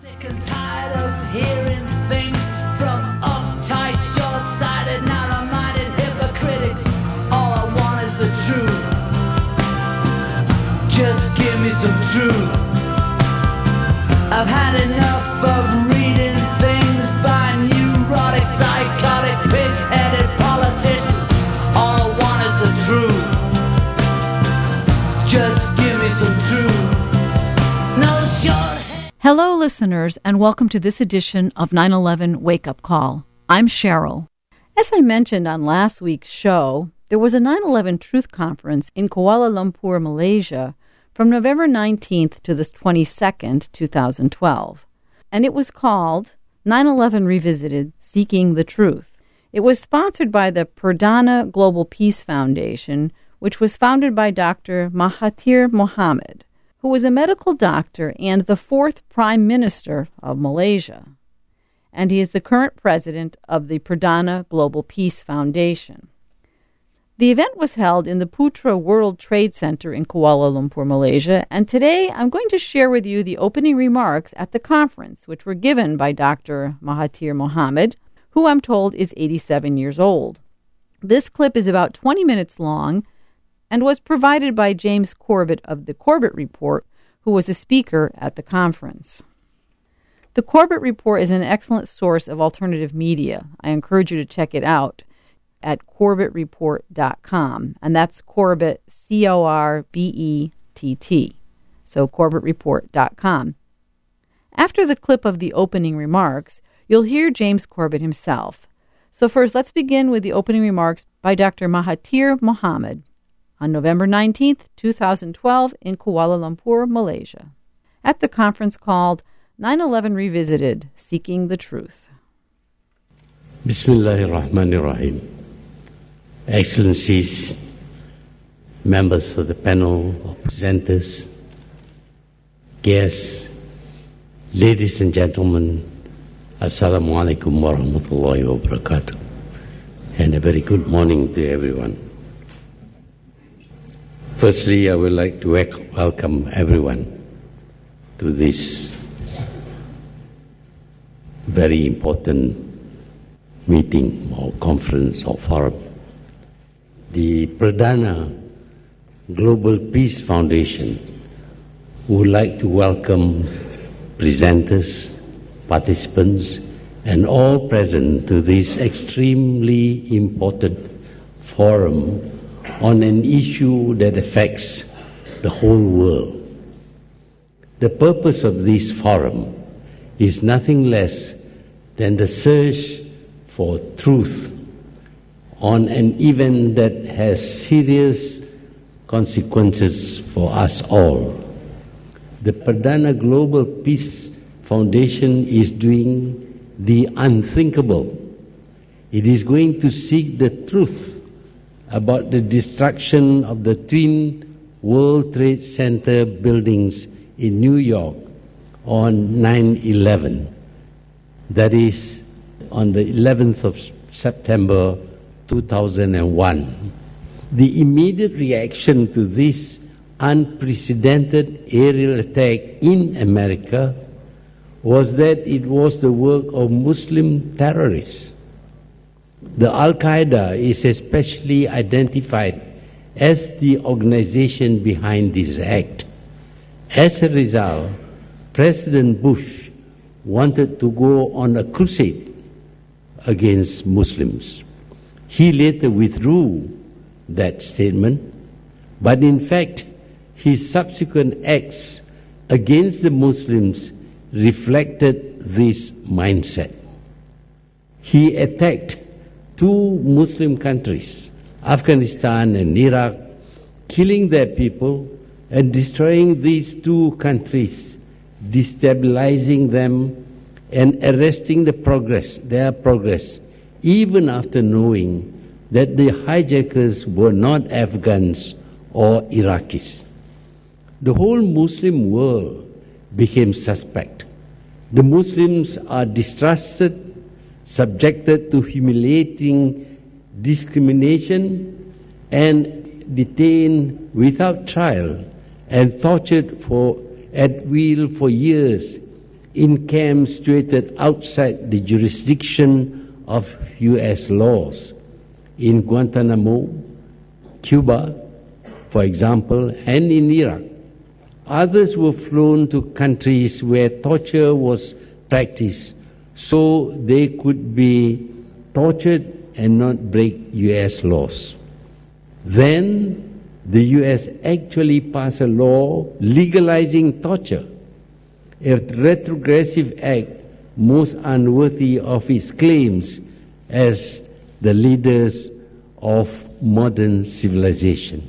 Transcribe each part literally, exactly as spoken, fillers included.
Sick and tired of hearing things from uptight, short-sighted, narrow-minded hypocritics. All I want is the truth. Just give me some truth. I've had enough of reading things by neurotic, psychotic, pig-headed politicians. All I want is the truth. Just give me some truth. No short. Hello, listeners, and welcome to this edition of nine eleven Wake Up Call. I'm Cheryl. As I mentioned on last week's show, there was a nine eleven Truth Conference in Kuala Lumpur, Malaysia, from November nineteenth to the twenty-second, twenty twelve. And it was called nine eleven Revisited, Seeking the Truth. It was sponsored by the Perdana Global Peace Foundation, which was founded by Doctor Mahathir Mohamad, who was a medical doctor and the fourth Prime Minister of Malaysia. And he is the current president of the Perdana Global Peace Foundation. The event was held in the Putra World Trade Center in Kuala Lumpur, Malaysia, and today I'm going to share with you the opening remarks at the conference, which were given by Doctor Mahathir Mohamad, who I'm told is eighty-seven years old. This clip is about twenty minutes long and was provided by James Corbett of the Corbett Report, who was a speaker at the conference. The Corbett Report is an excellent source of alternative media. I encourage you to check it out at corbett report dot com, and that's Corbett, C O R B E T T, so corbett report dot com. After the clip of the opening remarks, you'll hear James Corbett himself. So first, let's begin with the opening remarks by Doctor Mahathir Mohamad on November nineteenth, twenty twelve in Kuala Lumpur, Malaysia, at the conference called nine eleven Revisited, Seeking the Truth. Bismillahirrahmanirrahim. Excellencies, members of the panel of presenters, guests, ladies and gentlemen, Assalamu alaikum wa rahmatullahi wa barakatuh, and a very good morning to everyone. Firstly, I would like to welcome everyone to this very important meeting or conference or forum. The Perdana Global Peace Foundation would like to welcome presenters, participants, and all present to this extremely important forum on an issue that affects the whole world. The purpose of this forum is nothing less than the search for truth on an event that has serious consequences for us all. The Perdana Global Peace Foundation is doing the unthinkable. It is going to seek the truth about the destruction of the Twin World Trade Center buildings in New York on nine eleven. That is on the eleventh of September two thousand one. The immediate reaction to this unprecedented aerial attack in America was that it was the work of Muslim terrorists. The Al-Qaeda is especially identified as the organization behind this act. As a result, President Bush wanted to go on a crusade against Muslims. He later withdrew that statement, but in fact, his subsequent acts against the Muslims reflected this mindset. He attacked two Muslim countries, Afghanistan and Iraq, killing their people and destroying these two countries, destabilizing them and arresting the progress, their progress, even after knowing that the hijackers were not Afghans or Iraqis. The whole Muslim world became suspect. The Muslims are distrusted, subjected to humiliating discrimination, and detained without trial and tortured for at will for years in camps situated outside the jurisdiction of U S laws. In Guantanamo, Cuba, for example, and in Iraq. Others were flown to countries where torture was practiced so they could be tortured and not break U S laws. Then the U S actually passed a law legalizing torture, a retrogressive act most unworthy of its claims as the leaders of modern civilization.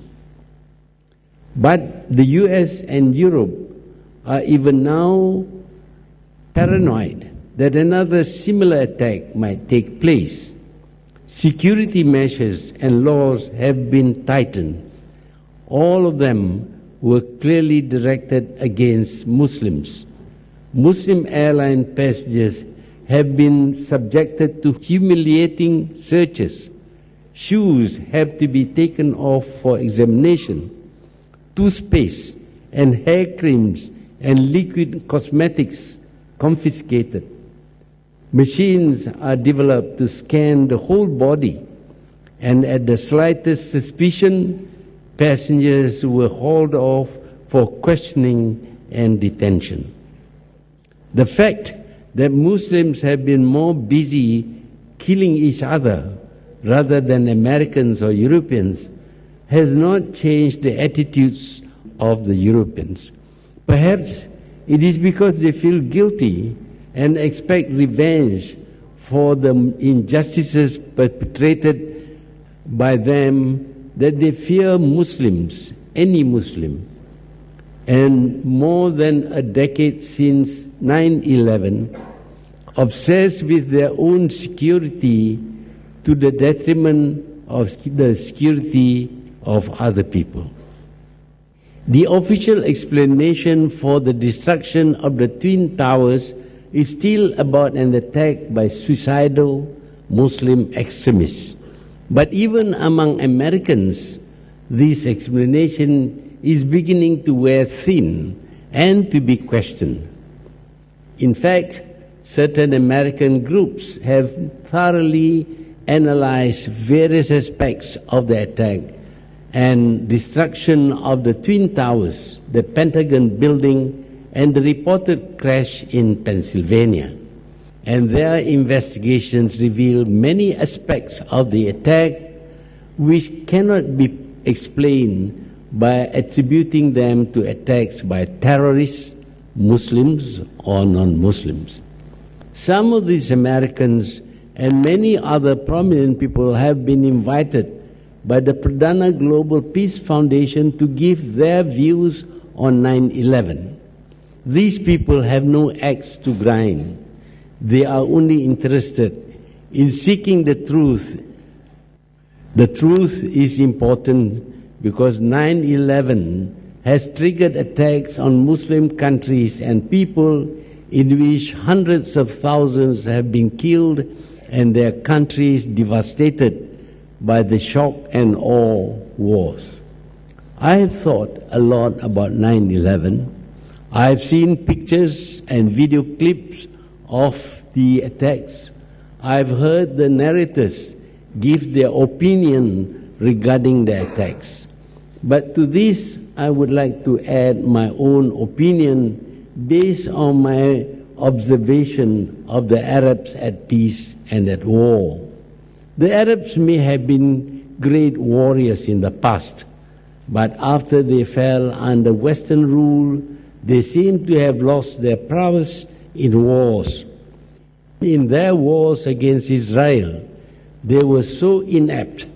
But the U S and Europe are even now paranoid that another similar attack might take place. Security measures and laws have been tightened. All of them were clearly directed against Muslims. Muslim airline passengers have been subjected to humiliating searches. Shoes have to be taken off for examination. Toothpaste and hair creams and liquid cosmetics confiscated. Machines are developed to scan the whole body, and at the slightest suspicion, passengers were hauled off for questioning and detention. The fact that Muslims have been more busy killing each other rather than Americans or Europeans has not changed the attitudes of the Europeans. Perhaps it is because they feel guilty and expect revenge for the injustices perpetrated by them that they fear Muslims, any Muslim. And more than a decade since nine eleven, obsessed with their own security to the detriment of the security of other people. The official explanation for the destruction of the Twin Towers is still about an attack by suicidal Muslim extremists. But even among Americans, this explanation is beginning to wear thin and to be questioned. In fact, certain American groups have thoroughly analyzed various aspects of the attack and destruction of the Twin Towers, the Pentagon building, and the reported crash in Pennsylvania. And their investigations reveal many aspects of the attack which cannot be explained by attributing them to attacks by terrorists, Muslims, or non-Muslims. Some of these Americans and many other prominent people have been invited by the Pradhan Global Peace Foundation to give their views on nine eleven. These people have no axe to grind. They are only interested in seeking the truth. The truth is important because nine eleven has triggered attacks on Muslim countries and people in which hundreds of thousands have been killed and their countries devastated by the shock and awe wars. I have thought a lot about nine eleven. I have seen pictures and video clips of the attacks. I've heard the narrators give their opinion regarding the attacks. But to this, I would like to add my own opinion based on my observation of the Arabs at peace and at war. The Arabs may have been great warriors in the past, but after they fell under Western rule, they seem to have lost their prowess in wars. In their wars against Israel, they were so inept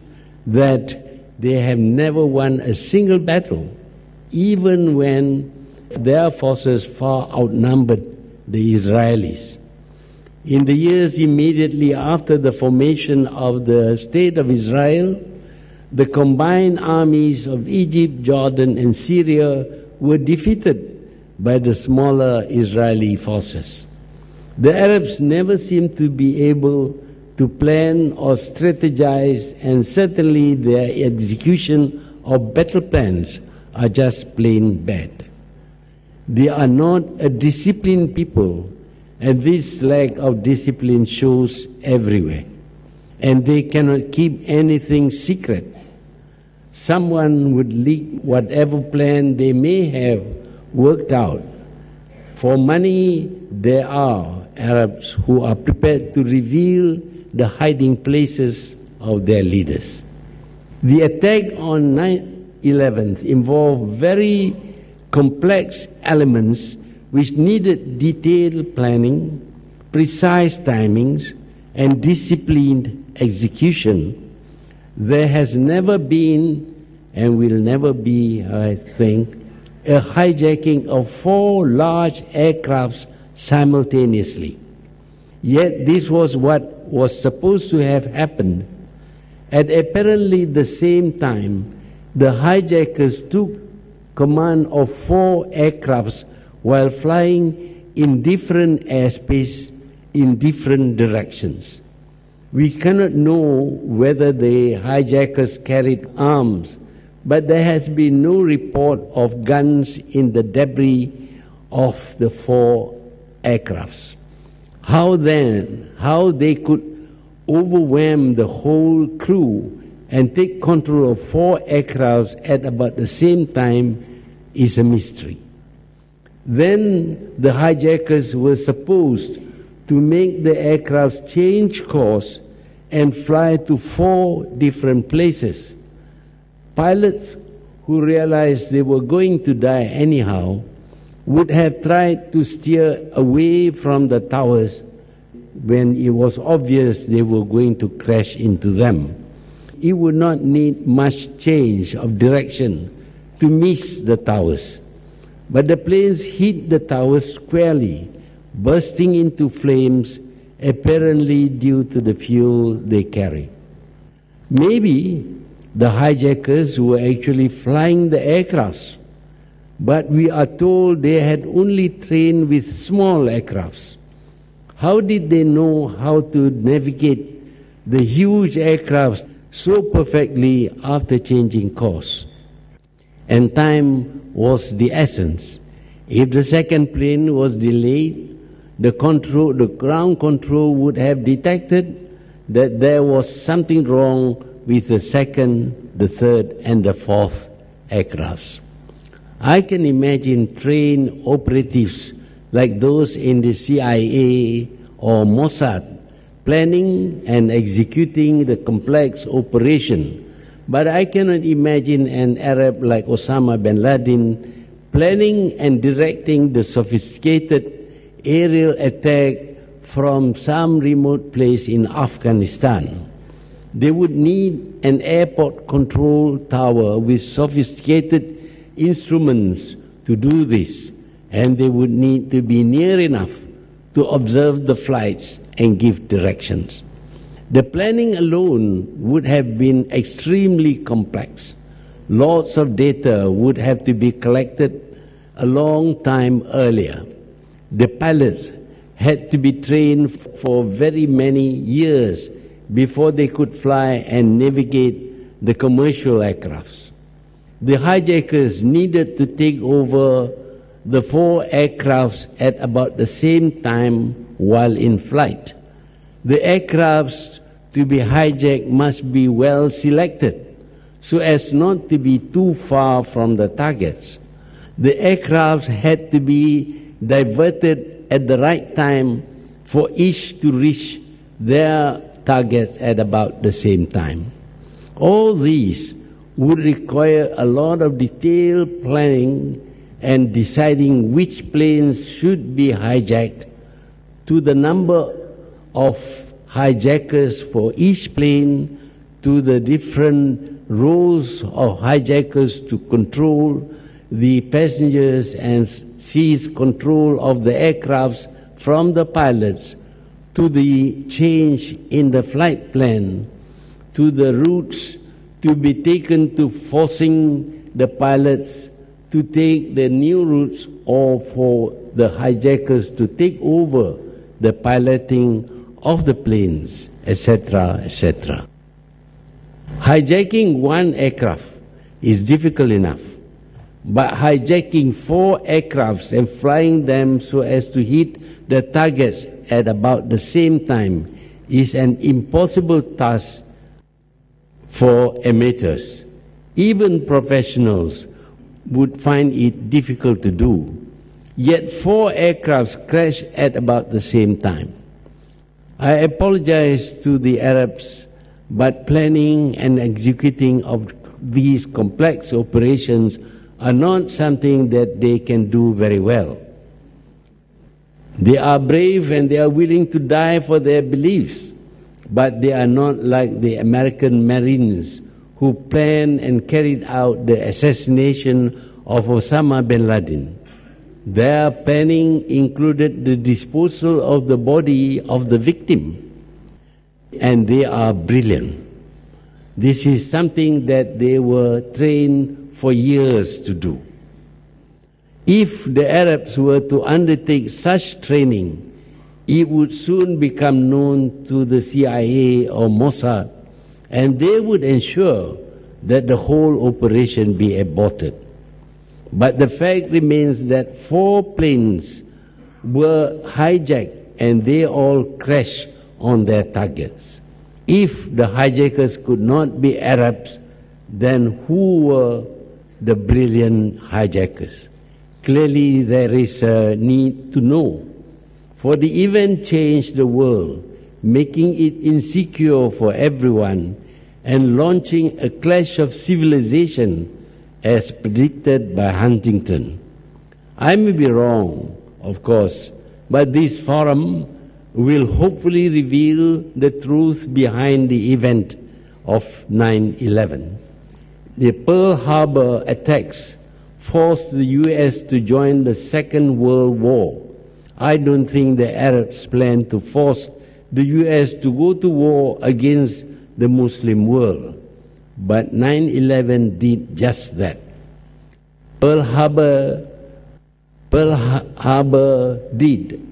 that they have never won a single battle, even when their forces far outnumbered the Israelis. In the years immediately after the formation of the State of Israel, the combined armies of Egypt, Jordan, and Syria were defeated by the smaller Israeli forces. The Arabs never seemed to be able to plan or strategize, and certainly their execution of battle plans are just plain bad. They are not a disciplined people, And this lack of discipline shows everywhere. And they cannot keep anything secret. Someone would leak whatever plan they may have worked out. For money, there are Arabs who are prepared to reveal the hiding places of their leaders. The attack on nine eleven involved very complex elements which needed detailed planning, precise timings, and disciplined execution. There has never been, and will never be, I think, a hijacking of four large aircrafts simultaneously. Yet this was what was supposed to have happened. At apparently the same time, the hijackers took command of four aircrafts while flying in different airspace in different directions. We cannot know whether the hijackers carried arms, but there has been no report of guns in the debris of the four aircrafts. How then, how they could overwhelm the whole crew and take control of four aircrafts at about the same time is a mystery. Then the hijackers were supposed to make the aircrafts change course and fly to four different places. Pilots who realized they were going to die anyhow would have tried to steer away from the towers when it was obvious they were going to crash into them. It would not need much change of direction to miss the towers. But the planes hit the towers squarely, bursting into flames, apparently due to the fuel they carry. Maybe the hijackers were actually flying the aircrafts, but we are told they had only trained with small aircrafts. How did they know how to navigate the huge aircrafts so perfectly after changing course? And time was the essence. If the second plane was delayed, the control, the ground control would have detected that there was something wrong with the second, the third, and the fourth aircrafts. I can imagine trained operatives like those in the C I A or Mossad planning and executing the complex operation. But I cannot imagine an Arab like Osama bin Laden planning and directing the sophisticated aerial attack from some remote place in Afghanistan. They would need an airport control tower with sophisticated instruments to do this, and they would need to be near enough to observe the flights and give directions. The planning alone would have been extremely complex. Lots of data would have to be collected a long time earlier. The pilots had to be trained for very many years before they could fly and navigate the commercial aircrafts. The hijackers needed to take over the four aircrafts at about the same time while in flight. The aircrafts to be hijacked must be well selected so as not to be too far from the targets. The aircrafts had to be diverted at the right time for each to reach their targets at about the same time. All these would require a lot of detailed planning and deciding which planes should be hijacked, to the number of hijackers for each plane, to the different roles of hijackers to control the passengers and seize control of the aircrafts from the pilots, to the change in the flight plan, to the routes to be taken, to forcing the pilots to take the new routes, or for the hijackers to take over the piloting of the planes, et cetera, et cetera. Hijacking one aircraft is difficult enough, by hijacking four aircrafts and flying them so as to hit the targets at about the same time is an impossible task for amateurs. Even professionals would find it difficult to do. Yet four aircrafts crashed at about the same time. I apologize to the Arabs, but planning and executing of these complex operations are not something that they can do very well. They are brave and they are willing to die for their beliefs, but they are not like the American Marines who planned and carried out the assassination of Osama bin Laden. Their planning included the disposal of the body of the victim, and they are brilliant. This is something that they were trained for years to do. If the Arabs were to undertake such training, it would soon become known to the C I A or Mossad, and they would ensure that the whole operation be aborted. But the fact remains that four planes were hijacked and they all crashed on their targets. If the hijackers could not be Arabs, then who were the brilliant hijackers? Clearly there is a need to know. For the event changed the world, making it insecure for everyone and launching a clash of civilization as predicted by Huntington. I may be wrong, of course, but this forum will hopefully reveal the truth behind the event of nine eleven. The Pearl Harbor attacks forced the U S to join the Second World War. I don't think the Arabs plan to force the U S to go to war against the Muslim world. But nine eleven did just that. Pearl Harbor, Pearl Harbor did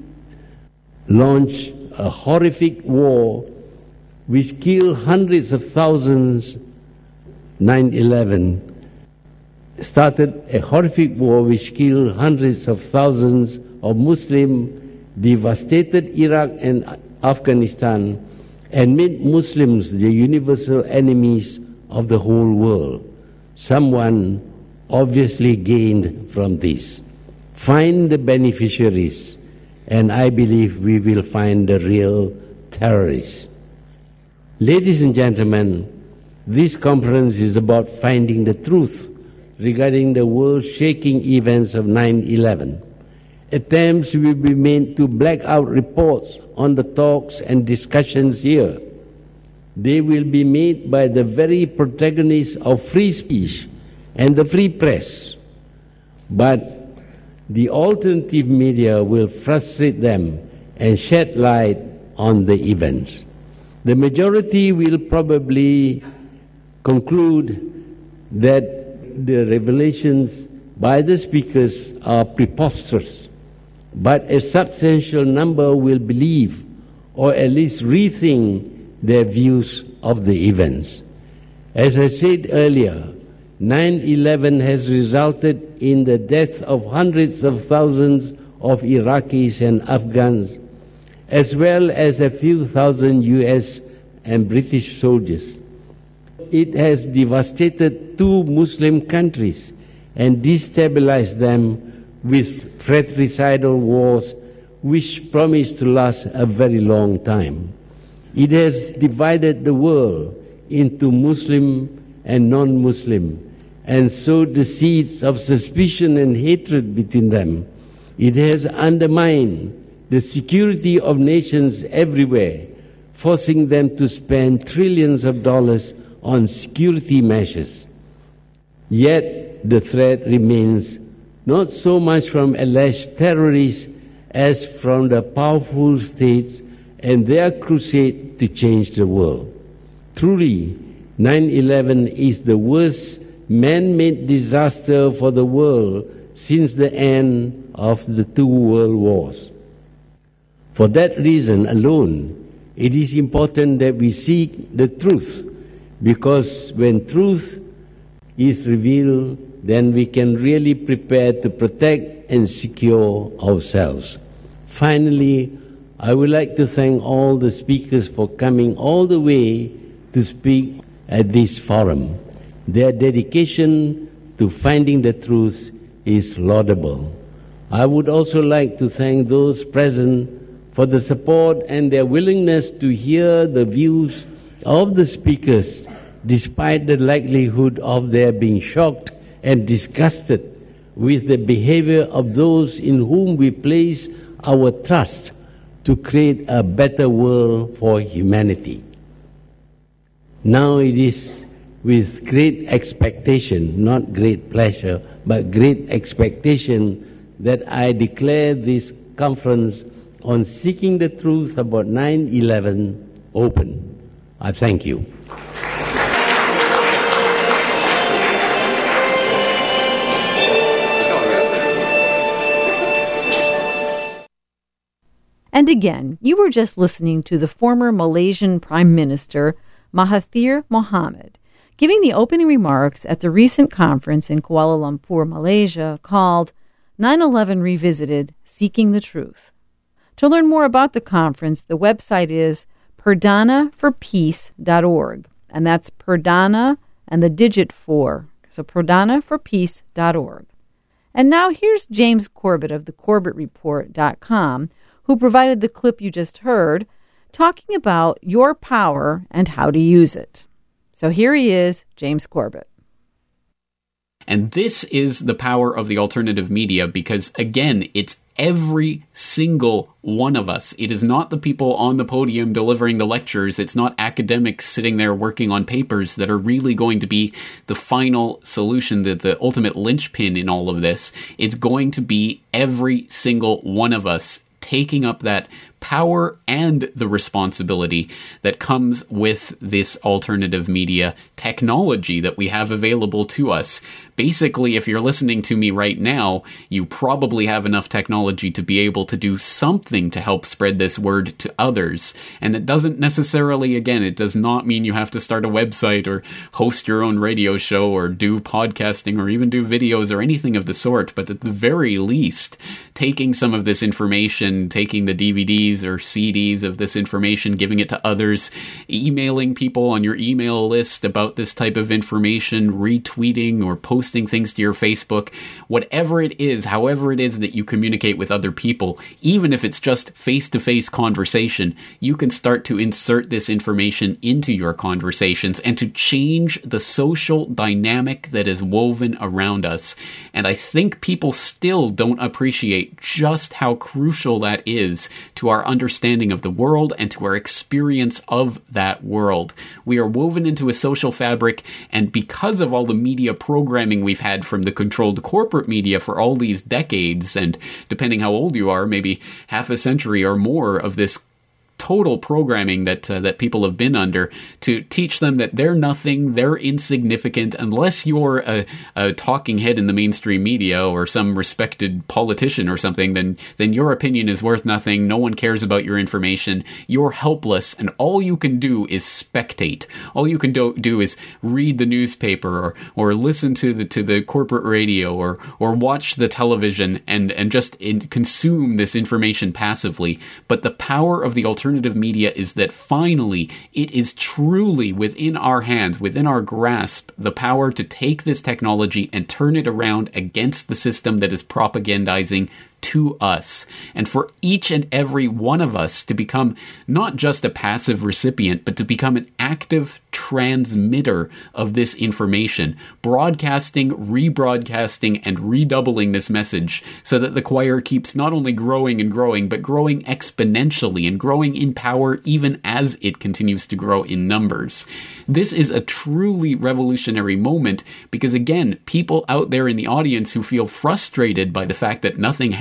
launch a horrific war which killed hundreds of thousands. nine eleven started a horrific war which killed hundreds of thousands of Muslims, devastated Iraq and Afghanistan, and made Muslims the universal enemies of the whole world. Someone obviously gained from this. Find the beneficiaries, and I believe we will find the real terrorists. Ladies and gentlemen, this conference is about finding the truth regarding the world-shaking events of nine eleven. Attempts will be made to black out reports on the talks and discussions here. They will be made by the very protagonists of free speech and the free press. But the alternative media will frustrate them and shed light on the events. The majority will probably conclude that the revelations by the speakers are preposterous, but a substantial number will believe or at least rethink their views of the events. As I said earlier, nine eleven has resulted in the deaths of hundreds of thousands of Iraqis and Afghans, as well as a few thousand U S and British soldiers. It has devastated two Muslim countries and destabilized them with fratricidal wars which promise to last a very long time. It has divided the world into Muslim and non-Muslim and sowed the seeds of suspicion and hatred between them. It has undermined the security of nations everywhere, forcing them to spend trillions of dollars on security measures. Yet the threat remains not so much from alleged terrorists as from the powerful states and their crusade to change the world. Truly, nine eleven is the worst man-made disaster for the world since the end of the two world wars. For that reason alone, it is important that we seek the truth, because when truth is revealed, then we can really prepare to protect and secure ourselves. Finally, I would like to thank all the speakers for coming all the way to speak at this forum. Their dedication to finding the truth is laudable. I would also like to thank those present for the support and their willingness to hear the views of the speakers, despite the likelihood of their being shocked and disgusted with the behavior of those in whom we place our trust to create a better world for humanity. Now it is with great expectation, not great pleasure, but great expectation, that I declare this conference on seeking the truth about nine eleven open. I thank you. And again, you were just listening to the former Malaysian Prime Minister, Mahathir Mohamad, giving the opening remarks at the recent conference in Kuala Lumpur, Malaysia, called nine eleven Revisited, Seeking the Truth. To learn more about the conference, the website is perdana for peace dot org, and that's Perdana and the digit four, so perdana for peace dot org. And now here's James Corbett of the corbett report dot com, who provided the clip you just heard, talking about your power and how to use it. So here he is, James Corbett. And this is the power of the alternative media because, again, it's every single one of us. It is not the people on the podium delivering the lectures. It's not academics sitting there working on papers that are really going to be the final solution, the, the ultimate linchpin in all of this. It's going to be every single one of us taking up that power and the responsibility that comes with this alternative media technology that we have available to us. Basically, if you're listening to me right now, you probably have enough technology to be able to do something to help spread this word to others. And it doesn't necessarily, again, it does not mean you have to start a website or host your own radio show or do podcasting or even do videos or anything of the sort. But at the very least, taking some of this information, taking the D V Ds or C Ds of this information, giving it to others, emailing people on your email list about this type of information, retweeting or posting things to your Facebook, whatever it is, however it is that you communicate with other people, even if it's just face-to-face conversation, you can start to insert this information into your conversations and to change the social dynamic that is woven around us. And I think people still don't appreciate just how crucial that is to our understanding of the world and to our experience of that world. We are woven into a social fabric, and because of all the media programming we've had from the controlled corporate media for all these decades, and depending how old you are, maybe half a century or more of this total programming that uh, that people have been under, to teach them that they're nothing, they're insignificant, unless you're a, a talking head in the mainstream media or some respected politician or something, then then your opinion is worth nothing, no one cares about your information, you're helpless, and all you can do is spectate. All you can do, do is read the newspaper or or listen to the to the corporate radio or or watch the television and, and just in, consume this information passively. But the power of the alternative Alternative media is that finally it is truly within our hands, within our grasp, the power to take this technology and turn it around against the system that is propagandizing to us, and for each and every one of us to become not just a passive recipient, but to become an active transmitter of this information, broadcasting, rebroadcasting, and redoubling this message so that the choir keeps not only growing and growing, but growing exponentially and growing in power even as it continues to grow in numbers. This is a truly revolutionary moment because, again, people out there in the audience who feel frustrated by the fact that nothing happens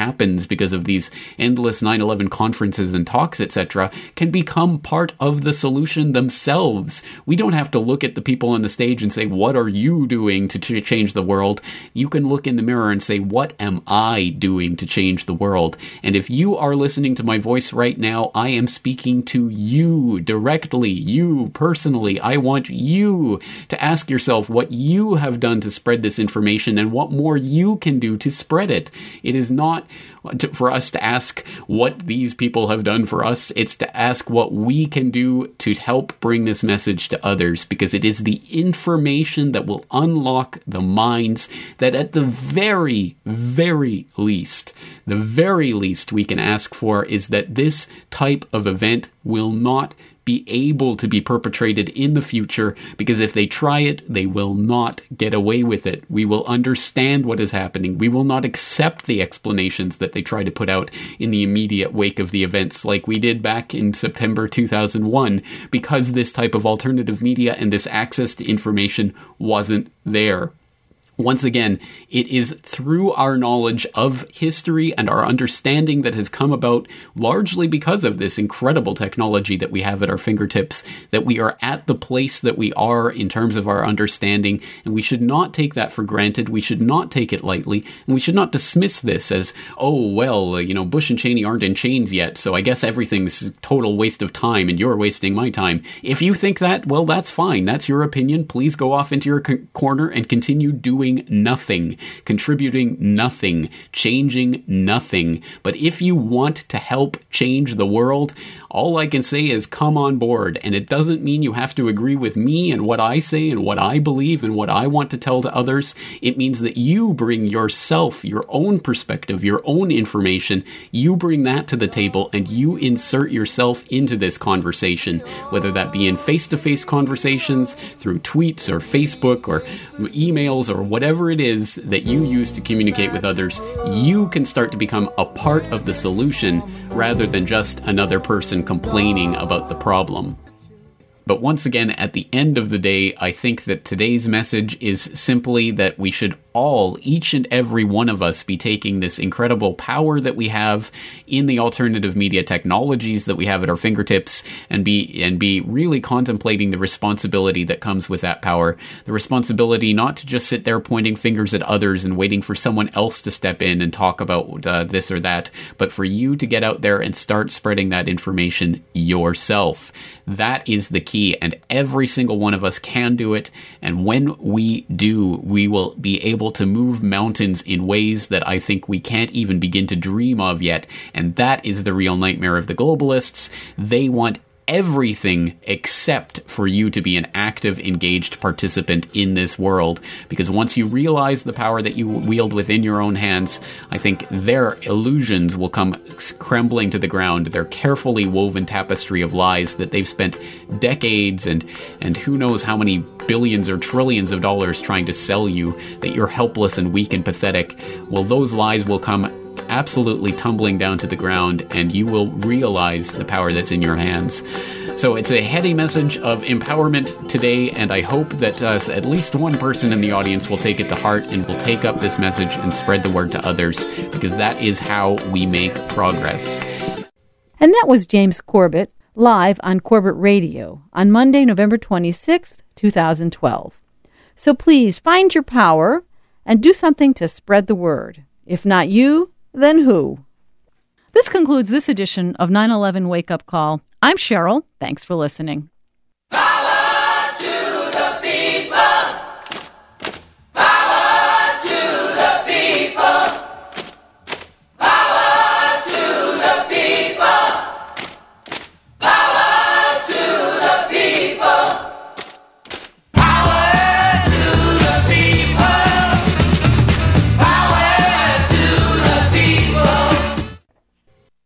happens because of these endless nine eleven conferences and talks, et cetera, can become part of the solution themselves. We don't have to look at the people on the stage and say, what are you doing to ch- change the world? You can look in the mirror and say, what am I doing to change the world? And if you are listening to my voice right now, I am speaking to you directly, you personally. I want you to ask yourself what you have done to spread this information and what more you can do to spread it. It is not to, for us to ask what these people have done for us. It's to ask what we can do to help bring this message to others, because it is the information that will unlock the minds that at the very, very least, the very least we can ask for is that this type of event will not be able to be perpetrated in the future, because if they try it, they will not get away with it. We will understand what is happening. We will not accept the explanations that they try to put out in the immediate wake of the events, like we did back in September two thousand one, because this type of alternative media and this access to information wasn't there. Once again, it is through our knowledge of history and our understanding that has come about largely because of this incredible technology that we have at our fingertips that we are at the place that we are in terms of our understanding, and we should not take that for granted. We should not take it lightly, and we should not dismiss this as, oh, well, you know, Bush and Cheney aren't in chains yet, so I guess everything's a total waste of time and you're wasting my time. If you think that, well, that's fine. That's your opinion. Please go off into your co- corner and continue doing nothing, contributing nothing, changing nothing. But if you want to help change the world, all I can say is come on board. And it doesn't mean you have to agree with me and what I say and what I believe and what I want to tell to others. It means that you bring yourself, your own perspective, your own information, you bring that to the table and you insert yourself into this conversation, whether that be in face-to-face conversations, through tweets or Facebook or emails or whatever it is that you use to communicate with others. You can start to become a part of the solution rather than just another person complaining about the problem. But once again, at the end of the day, I think that today's message is simply that we should all, each and every one of us, be taking this incredible power that we have in the alternative media technologies that we have at our fingertips and be and be really contemplating the responsibility that comes with that power. The responsibility not to just sit there pointing fingers at others and waiting for someone else to step in and talk about uh, this or that, but for you to get out there and start spreading that information yourself. That is the key, and every single one of us can do it, and when we do, we will be able to move mountains in ways that I think we can't even begin to dream of yet, and that is the real nightmare of the globalists. They want everything except for you to be an active, engaged participant in this world. Because once you realize the power that you wield within your own hands, I think their illusions will come crumbling to the ground. Their carefully woven tapestry of lies that they've spent decades and, and who knows how many billions or trillions of dollars trying to sell you, that you're helpless and weak and pathetic. Well, those lies will come absolutely tumbling down to the ground, and you will realize the power that's in your hands. So it's a heady message of empowerment today, and I hope that uh, at least one person in the audience will take it to heart and will take up this message and spread the word to others, because that is how we make progress. And that was James Corbett, live on Corbett Radio on Monday, November twenty-sixth, twenty twelve. So please find your power and do something to spread the word. If not you, then who? This concludes this edition of nine eleven Wake Up Call. I'm Cheryl. Thanks for listening.